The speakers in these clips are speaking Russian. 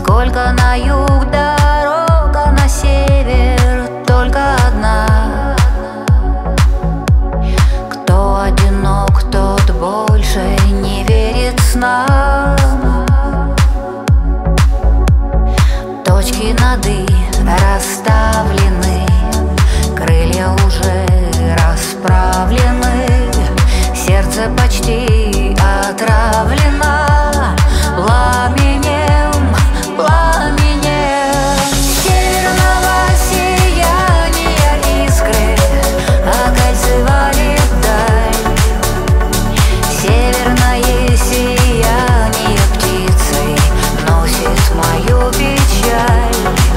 Сколько на юг дорога, на север только одна. Кто одинок, тот больше не верит снам. Точки над «и» расставлены, крылья уже расправлены, сердце почти отравлено пламенем, пламенем северного сияния искры окольцевали вдаль. Северное сияние птицей носит мою печаль.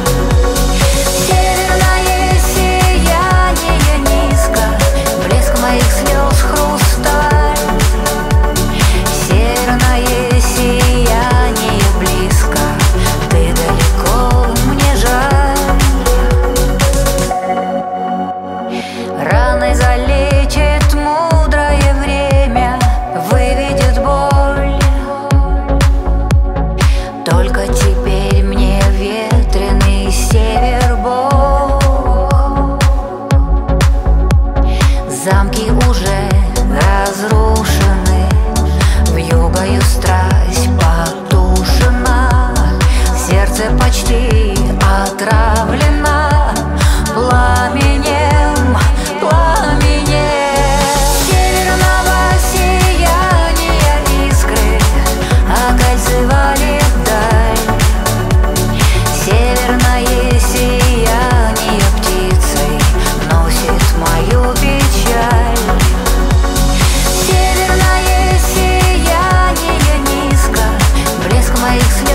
Северное сияние низко, блеск моих слез хрусталь. Северное сияние близко, ты далеко, мне жаль. Раны залечит мудрое время, выведет боль. Только теперь мне ветреный север Бог. Замки уже разрушены, вьюгою страсть потушена, сердце почти отравлено пламенем, пламенем северного сияния искры окольцевали вдаль. Северное сияние птицей носит мою печаль. Северное сияние низко, блеск моих слез